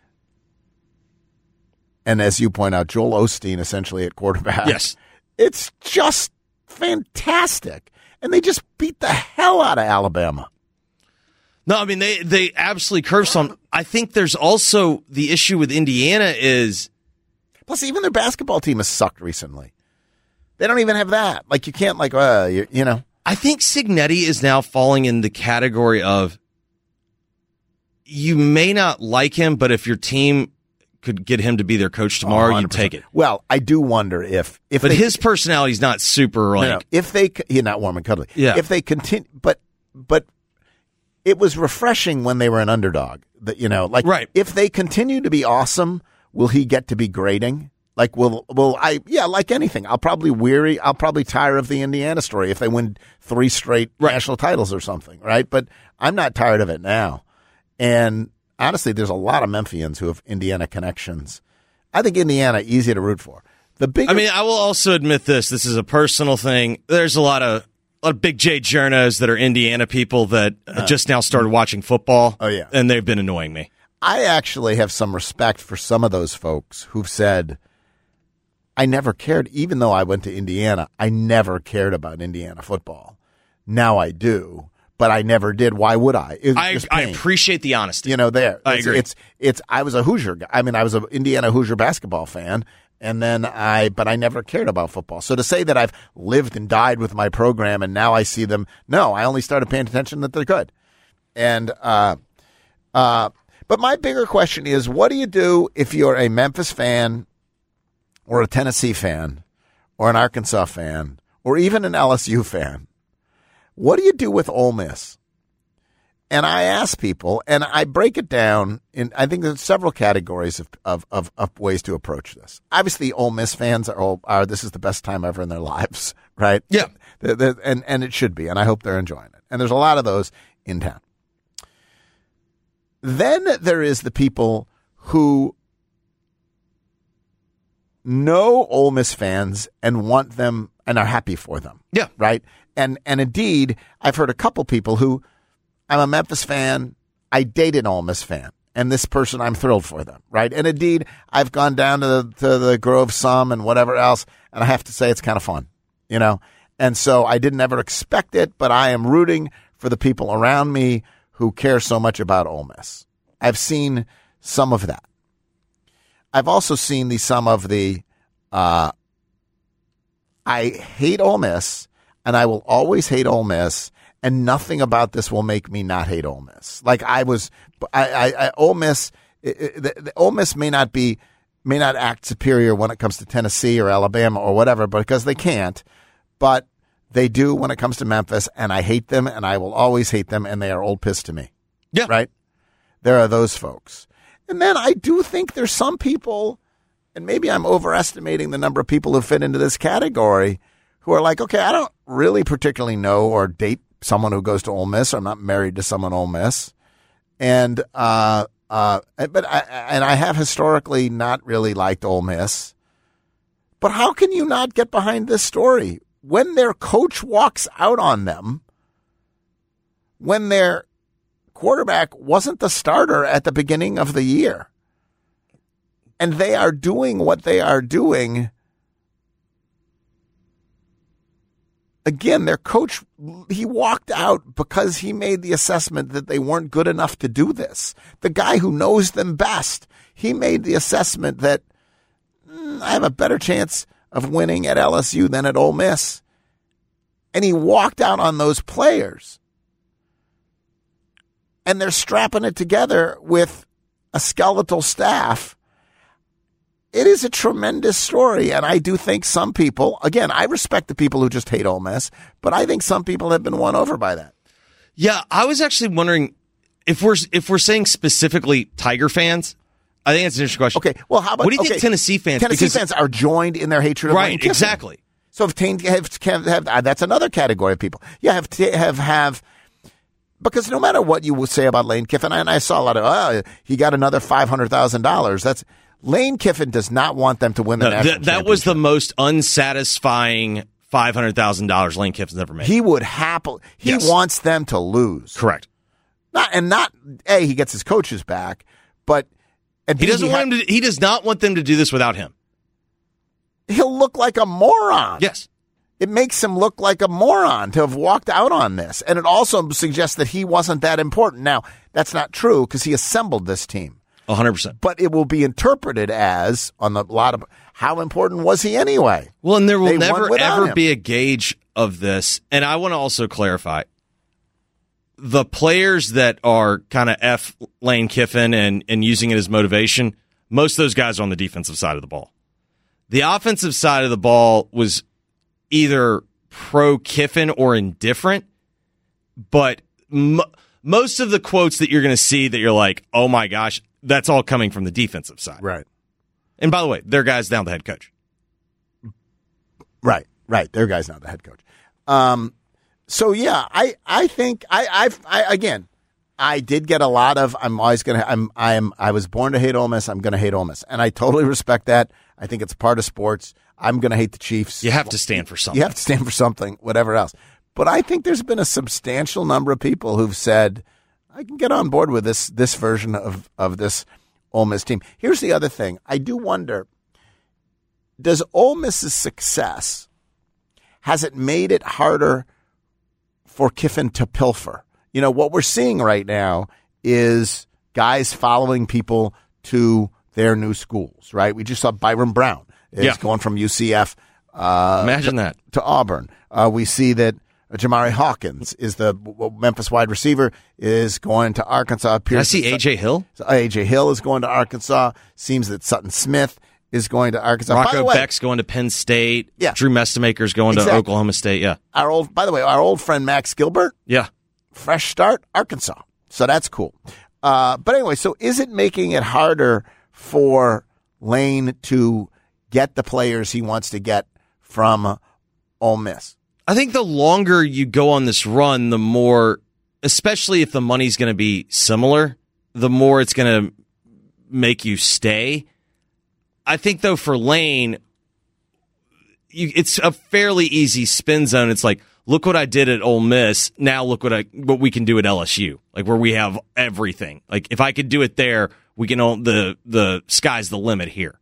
and as you point out, Joel Osteen essentially at quarterback. Yes, it's just fantastic, and they just beat the hell out of Alabama. No, I mean they they absolutely curved some. I think there's also the issue with Indiana is. Plus, even their basketball team has sucked recently. They don't even have that. Like, you can't, like, uh, you, you know. I think Cignetti is now falling in the category of you may not like him, but if your team could get him to be their coach tomorrow, oh, you'd take it. Well, I do wonder if. if but they, his personality is not super, like. No, no. If they, he's not warm and cuddly. Yeah. If they continue, but, but it was refreshing when they were an underdog. That, you know, like, right. If they continue to be awesome, will he get to be grading? Like, will will I? Yeah, like anything, I'll probably weary. I'll probably tire of the Indiana story if they win three straight right. national titles or something, right? But I'm not tired of it now. And honestly, there's a lot of Memphians who have Indiana connections. I think Indiana easy to root for. The big. I mean, I will also admit this. This is a personal thing. There's a lot of a lot of big J journos that are Indiana people that uh, just now started watching football. Oh yeah, and they've been annoying me. I actually have some respect for some of those folks who've said, I never cared, even though I went to Indiana, I never cared about Indiana football. Now I do, but I never did. Why would I? I, I appreciate the honesty. You know, there. I it's, agree. It's, it's, I was a Hoosier guy. I mean, I was an Indiana Hoosier basketball fan, and then I, but I never cared about football. So to say that I've lived and died with my program and now I see them, no, I only started paying attention that they're good. And, uh, uh, But my bigger question is, what do you do if you're a Memphis fan or a Tennessee fan or an Arkansas fan or even an L S U fan? what do you do with Ole Miss? And I ask people, and I break it down in, I think there's several categories of, of, of, of ways to approach this. Obviously, Ole Miss fans are, all, are, this is the best time ever in their lives, right? Yeah. The, the, and, and it should be, and I hope they're enjoying it. And there's a lot of those in town. Then there is the people who know Ole Miss fans and want them and are happy for them. Yeah. Right? And, and indeed, I've heard a couple people who, I'm a Memphis fan. I dated an Ole Miss fan, and this person, I'm thrilled for them, right? And indeed, I've gone down to the, to the Grove some and whatever else, and I have to say it's kind of fun, you know? And so I didn't ever expect it, but I am rooting for the people around me who care so much about Ole Miss. I've seen some of that. I've also seen the some of the, uh, I hate Ole Miss, and I will always hate Ole Miss, and nothing about this will make me not hate Ole Miss. Like I was, I, I, I Ole Miss, it, it, the, the Ole Miss may not be, may not act superior when it comes to Tennessee or Alabama or whatever, because they can't. But they do when it comes to Memphis, and I hate them, and I will always hate them, and they are old piss to me. Yeah, right. There are those folks, and then I do think there's some people, and maybe I'm overestimating the number of people who fit into this category, who are like, okay, I don't really particularly know or date someone who goes to Ole Miss. I'm not married to someone Ole Miss. And, uh, uh, but I, and I have historically not really liked Ole Miss. But how can you not get behind this story? When their coach walks out on them, when their quarterback wasn't the starter at the beginning of the year, and they are doing what they are doing. Again, their coach, he walked out because he made the assessment that they weren't good enough to do this. The guy who knows them best, he made the assessment that mm, I have a better chance of winning at L S U than at Ole Miss. And he walked out on those players. And they're strapping it together with a skeletal staff. It is a tremendous story, and I do think some people, again, I respect the people who just hate Ole Miss, but I think some people have been won over by that. Yeah, I was actually wondering if we're if we're saying specifically Tiger fans. I think that's an interesting question. Okay, well, how about what do you okay, think Tennessee fans? Tennessee because, fans are joined in their hatred of right, Lane Kiffin. Exactly. So if Tane have, have, have uh, that's another category of people. Yeah, have have have. Because no matter what you will say about Lane Kiffin, and I saw a lot of, oh, he got another five hundred thousand dollars. That's Lane Kiffin does not want them to win the no, national th- championship. That was the most unsatisfying five hundred thousand dollars Lane Kiffin's ever made. He would happily, he yes. wants them to lose. Correct. Not And not, A, he gets his coaches back, but and he B, doesn't he want ha- him to, he does not want them to do this without him. He'll look like a moron. Yes. It makes him look like a moron to have walked out on this. And it also suggests that he wasn't that important. Now, that's not true because he assembled this team. one hundred percent. But it will be interpreted as, on the lot of, how important was he anyway? Well, and there will They never, won without ever him. be a gauge of this. And I want to also clarify, the players that are kind of F Lane Kiffin and, and using it as motivation, most of those guys are on the defensive side of the ball. The offensive side of the ball was either pro Kiffin or indifferent, but m- most of the quotes that you're going to see that you're like, oh my gosh, that's all coming from the defensive side. Right. And by the way, their guy's down the head coach. Right, right. Their guy's not the head coach. Um, so yeah, I, I think I, I've, I, again, I did get a lot of, I'm always going to, I'm, I'm, I was born to hate Ole Miss. I'm going to hate Ole Miss. And I totally respect that. I think it's part of sports. I'm going to hate the Chiefs. You have to stand for something. You have to stand for something, whatever else. But I think there's been a substantial number of people who've said, I can get on board with this this version of, of this Ole Miss team. Here's the other thing. I do wonder, does Ole Miss's success, has it made it harder for Kiffin to pilfer? You know, what we're seeing right now is guys following people to their new schools, right? We just saw Byron Brown is yeah. going from U C F uh, Imagine to, that. to Auburn. Uh, we see that Jamari Hawkins is the Memphis wide receiver, is going to Arkansas. Did I see A J Hill? A J Hill is going to Arkansas. Seems that Sutton Smith is going to Arkansas. Rocco by the way, Beck's going to Penn State. Yeah. Drew Mestemaker's going exactly. to Oklahoma State. Yeah. Our old, by the way, our old friend Max Gilbert. Yeah. Fresh start, Arkansas. So that's cool. Uh, but anyway, so is it making it harder for Lane to get the players he wants to get from Ole Miss? I think the longer you go on this run, the more, especially if the money's going to be similar, the more it's going to make you stay. I think, though, for Lane, you, it's a fairly easy spin zone. It's like, look what I did at Ole Miss. Now look what I what we can do at L S U, like where we have everything. Like if I could do it there, we can own the the sky's the limit here.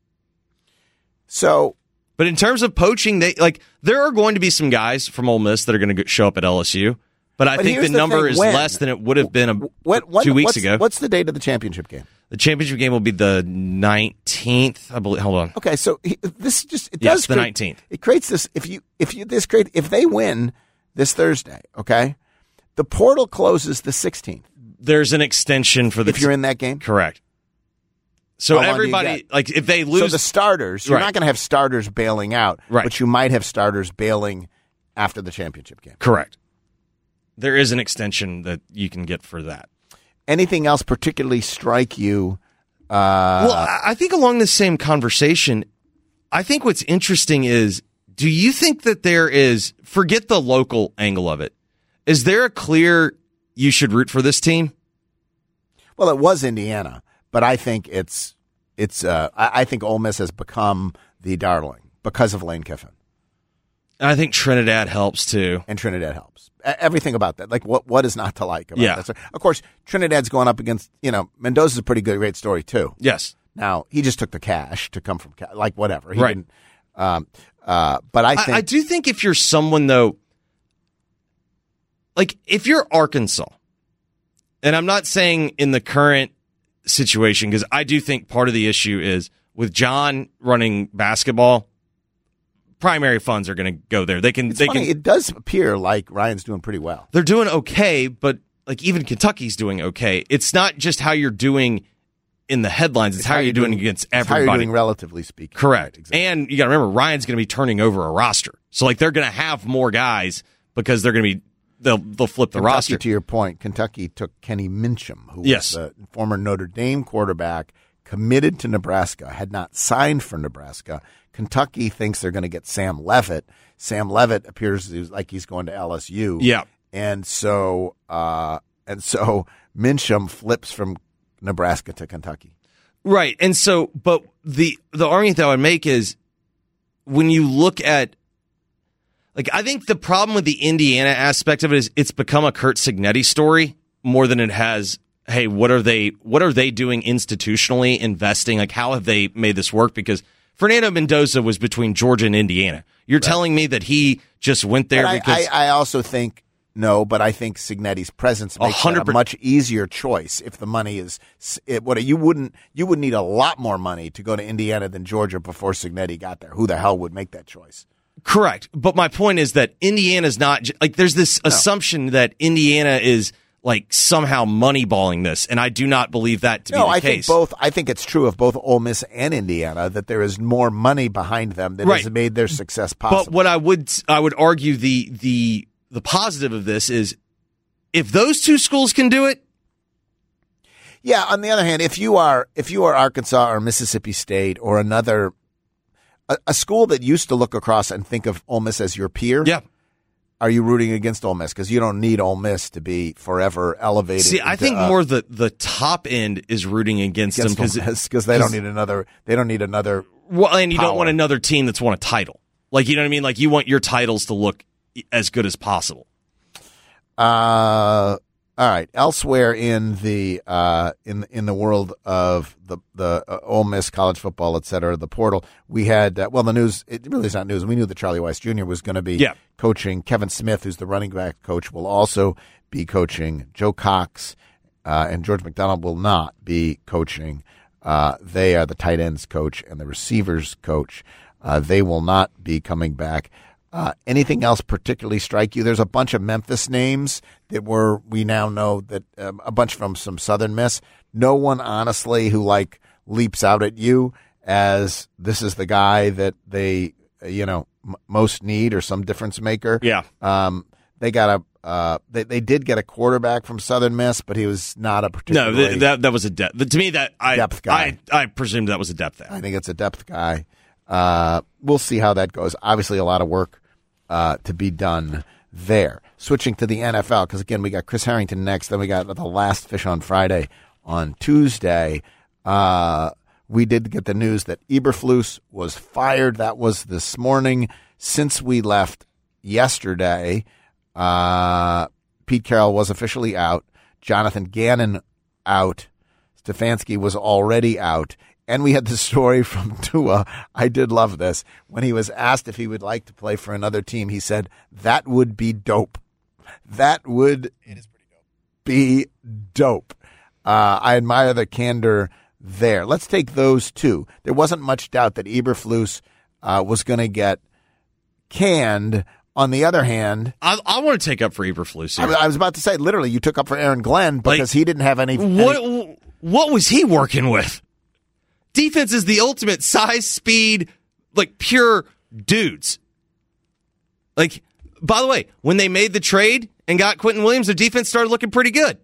So, but in terms of poaching, they like there are going to be some guys from Ole Miss that are going to show up at L S U, but I but think the, the number thing, is when? less than it would have been a, what, what, two weeks what's, ago. What's the date of the championship game? The championship game will be the nineteenth, I believe. Hold on. Okay, so he, this just it yes, does the create, nineteenth. It creates this. If you if you this create if they win this Thursday, okay, the portal closes the sixteenth. There's an extension for the if you're in that game, correct. So How everybody, like if they lose, so the starters, you're right. not going to have starters bailing out, right. but you might have starters bailing after the championship game. Correct. There is an extension that you can get for that. Anything else particularly strike you? Uh, well, I think along the same conversation, I think what's interesting is, do you think that there is, forget the local angle of it, is there a clear you should root for this team? Well, it was Indiana, but I think it's it's. Uh, I, I think Ole Miss has become the darling because of Lane Kiffin. I think Trinidad helps too, and Trinidad helps. Everything about that, like what what is not to like about yeah. that? So, of course, Trinidad's going up against, you know, Mendoza's a pretty good, great story too. Yes. Now he just took the cash to come from, like whatever. He right. Didn't, um, uh, but I think I, I do think if you're someone though, like if you're Arkansas, and I'm not saying in the current situation because I do think part of the issue is with John running basketball. Primary funds are going to go there. They can. It's they funny, can. It does appear like Ryan's doing pretty well. They're doing okay, but like even Kentucky's doing okay. It's not just how you're doing in the headlines; it's, it's how, how you're doing, doing against everybody. How you're doing, relatively speaking. Correct. Right, exactly. And you got to remember, Ryan's going to be turning over a roster, so like they're going to have more guys because they're going to be they'll they'll flip the Kentucky, roster. To your point, Kentucky took Kenny Mincham, who yes. was the former Notre Dame quarterback, committed to Nebraska, had not signed for Nebraska. Kentucky thinks they're going to get Sam Levitt. Sam Levitt appears like he's going to L S U. Yeah, and so uh, and so Mincham flips from Nebraska to Kentucky. Right, and so but the the argument that I would make is when you look at like I think the problem with the Indiana aspect of it is it's become a Curt Cignetti story more than it has. Hey, what are they? What are they doing institutionally? Investing? Like, how have they made this work? Because Fernando Mendoza was between Georgia and Indiana. You're right. telling me that he just went there but because I, I, I also think no, but I think Cignetti's presence makes it a much easier choice if the money is it, what you wouldn't you would need a lot more money to go to Indiana than Georgia before Cignetti got there. Who the hell would make that choice? Correct, but my point is that Indiana's not like there's this no. assumption that Indiana is. Like somehow moneyballing this, and I do not believe that to no, be the I case. Think both, I think it's true of both Ole Miss and Indiana that there is more money behind them that right. has made their success possible. But what I would I would argue the the the positive of this is if those two schools can do it. Yeah. On the other hand, if you are if you are Arkansas or Mississippi State or another a, a school that used to look across and think of Ole Miss as your peer, yeah. Are you rooting against Ole Miss? Because you don't need Ole Miss to be forever elevated. See, I into, think uh, more the, the top end is rooting against, against them because they don't need another. They don't need another. Well, and you power. don't want another team that's won a title. Like you know what I mean? Like you want your titles to look as good as possible. Uh, all right. Elsewhere in the uh in in the world of the the uh, Ole Miss college football, et cetera, the portal, we had uh, well the news. It really is not news. We knew that Charlie Weiss Junior was going to be yeah. coaching. Kevin Smith, who's the running back coach, will also be coaching. Joe Cox uh, and George McDonald will not be coaching. Uh, they are the tight ends coach and the receivers coach. Uh, they will not be coming back. Uh, anything else particularly strike you? There's a bunch of Memphis names that were, we now know that um, a bunch from some Southern Miss. No one, honestly, who like leaps out at you as this is the guy that they, you know, m- most need or some difference maker. Yeah. Um, they got a. Uh, they they did get a quarterback from Southern Miss, but he was not a particularly no. Th- that that was a depth. To me, that I depth guy. I, I presumed that was a depth thing. I think it's a depth guy. Uh, we'll see how that goes. Obviously, a lot of work uh, to be done there. Switching to the N F L, because again, we got Chris Harrington next. Then we got the last Fish on Friday on Tuesday. Uh, we did get the news that Eberflus was fired. That was this morning. Since we left yesterday. Uh, Pete Carroll was officially out. Jonathan Gannon out. Stefanski was already out. And we had the story from Tua. I did love this. When he was asked if he would like to play for another team, he said, that would be dope. That would it is pretty dope. be dope. Uh, I admire the candor there. Let's take those two. There wasn't much doubt that Eberflus uh, was going to get canned. On the other hand, I, I want to take up for Eberflus here. I, I was about to say, literally, you took up for Aaron Glenn because like, he didn't have any, any. What What was he working with? Defense is the ultimate size, speed, like pure dudes. Like, by the way, when they made the trade and got Quentin Williams, their defense started looking pretty good.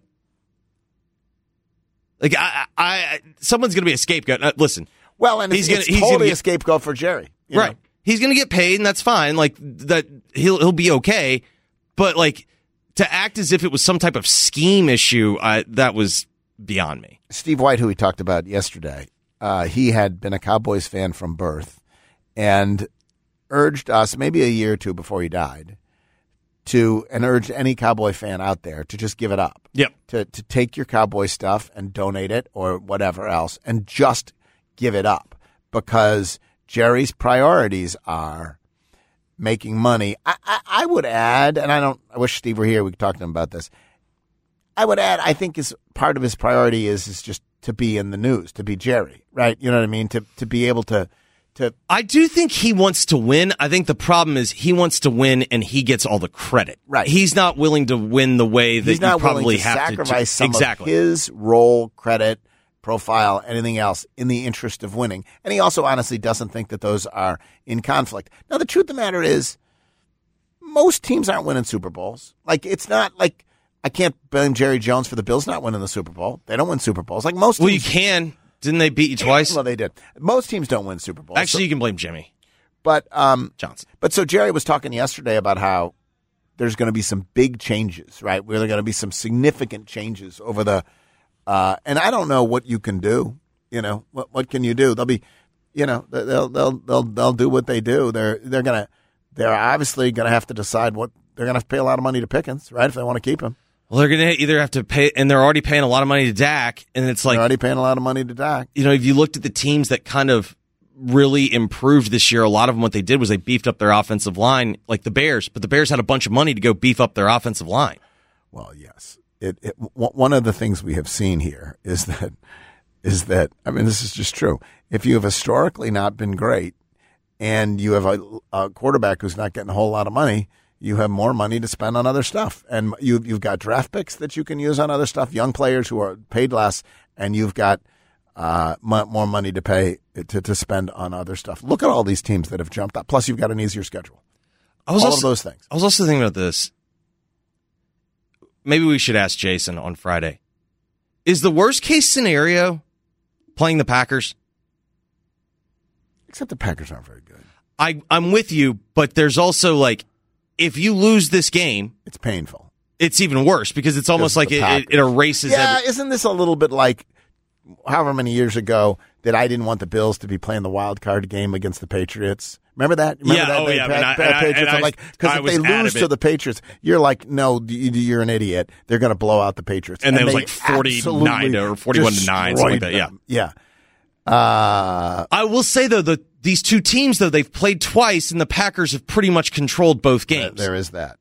Like, I, I someone's going to be a scapegoat. Uh, listen, well, and he's it's, gonna, it's totally he's gonna get, a scapegoat for Jerry, right? Know? He's going to get paid, and that's fine. Like that, he'll he'll be okay. But like to act as if it was some type of scheme issue, I, that was beyond me. Steve White, who we talked about yesterday, uh, he had been a Cowboys fan from birth, and urged us maybe a year or two before he died to, and urged any Cowboy fan out there to just give it up. Yep. To to take your Cowboy stuff and donate it or whatever else, and just give it up because Jerry's priorities are making money. I, I, I would add, and I don't. I wish Steve were here. We could talk to him about this. I would add. I think his part of his priority is is just to be in the news, to be Jerry, right? You know what I mean? To to be able to to. I do think he wants to win. I think the problem is he wants to win and he gets all the credit. Right. He's not willing to win the way that He's not you probably willing to have sacrifice to. to some exactly. of his role, credit, profile, anything else in the interest of winning. And he also honestly doesn't think that those are in conflict. Now, the truth of the matter is most teams aren't winning Super Bowls. Like, it's not like I can't blame Jerry Jones for the Bills not winning the Super Bowl. They don't win Super Bowls. Like most teams. Well, you can. Didn't they beat you twice? Well, they did. Most teams don't win Super Bowls. Actually, so, you can blame Jimmy. But um, Johnson. But so Jerry was talking yesterday about how there's going to be some big changes, right? Where there are going to be some significant changes over the uh, – and I don't know what you can do. You know, what what can you do? They'll be, you know, they'll they'll they'll they'll do what they do. They're they're gonna they're obviously gonna have to decide what they're gonna have to pay a lot of money to Pickens, right? If they want to keep him. Well, they're gonna either have to pay, and they're already paying a lot of money to Dak, and it's like they're already paying a lot of money to Dak. You know, if you looked at the teams that kind of really improved this year, a lot of them what they did was they beefed up their offensive line, like the Bears. But the Bears had a bunch of money to go beef up their offensive line. Well, yes, it, it one of the things we have seen here is that. Is that, I mean, this is just true. If you have historically not been great and you have a, a quarterback who's not getting a whole lot of money, you have more money to spend on other stuff. And you, you've got draft picks that you can use on other stuff, young players who are paid less, and you've got uh, m- more money to pay to, to spend on other stuff. Look at all these teams that have jumped up. Plus, you've got an easier schedule. I was all also, of those things. I was also thinking about this. Maybe we should ask Jason on Friday. Is the worst case scenario playing the Packers? Except the Packers aren't very good. I, I'm with you, but there's also like, if you lose this game, it's painful. It's even worse because it's almost like it, it, it erases. Yeah, every- isn't this a little bit like however many years ago that I didn't want the Bills to be playing the wild card game against the Patriots? Remember that? Remember yeah, that? oh they, yeah. Pat, I, Pat, Patriots and I, are like, because if they lose adamant. to the Patriots, you're like, no, you're an idiot. They're going to blow out the Patriots. And, and it was like forty-nine or forty-one to nine, something like that. Yeah, yeah. Uh, I will say though, the these two teams though they've played twice, and the Packers have pretty much controlled both games. There is that.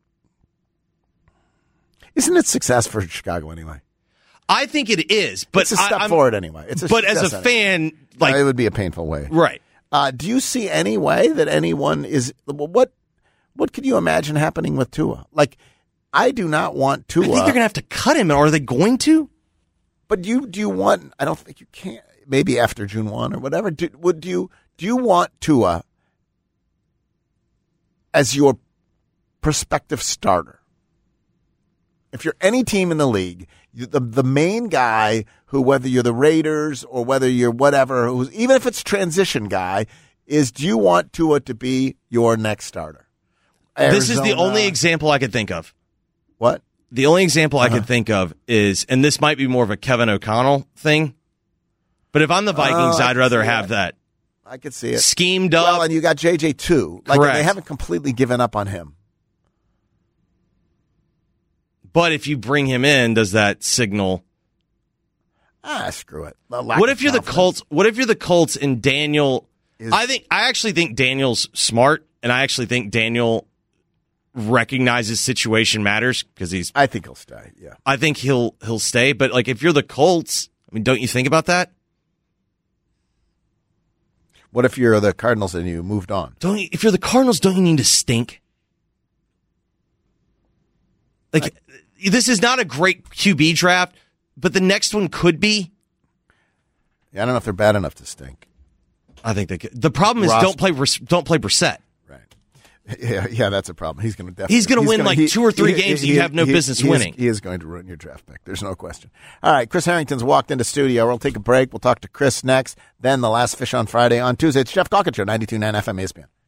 Isn't it success for Chicago anyway? I think it is, but it's a step I, forward anyway. It's a but as a fan, anyway. like uh, it would be a painful way, right? Uh, do you see any way that anyone is what? What could you imagine happening with Tua? Like, I do not want Tua. I think they're going to have to cut him. Or are they going to? But you do you want? I don't think you can. maybe after June first or whatever, do, would you do you want Tua as your prospective starter? If you're any team in the league, you, the the main guy who, whether you're the Raiders or whether you're whatever, who's, even if it's transition guy, is do you want Tua to be your next starter? Arizona. This is the only example I could think of. What? The only example uh-huh. I could think of is, and this might be more of a Kevin O'Connell thing, but if I'm the Vikings, uh, I'd rather have that. I could see it. Schemed up. Well, and you got J J too. Like, Correct. they haven't completely given up on him. But if you bring him in, does that signal? Ah, screw it. What if you're confidence. the Colts? What if you're the Colts and Daniel? Is, I think I actually think Daniel's smart, and I actually think Daniel recognizes situation matters because he's. I think he'll stay. Yeah, I think he'll he'll stay. But like, if you're the Colts, I mean, don't you think about that? What if you're the Cardinals and you moved on? Don't you, if you're the Cardinals, don't you need to stink? Like, I, this is not a great Q B draft, but the next one could be. Yeah, I don't know if they're bad enough to stink. I think they could. The problem is Ross, don't play don't play Brissett. Right. Yeah, yeah, that's a problem. He's going to definitely. He's going to win gonna, like he, two or three he, games he, that you have no he, business he winning. Is, he is going to ruin your draft pick. There's no question. All right, Chris Harrington's walked into studio. We'll take a break. We'll talk to Chris next. Then the last Fish on Friday on Tuesday. It's Jeff Calkins Show, ninety-two point nine F M E S P N.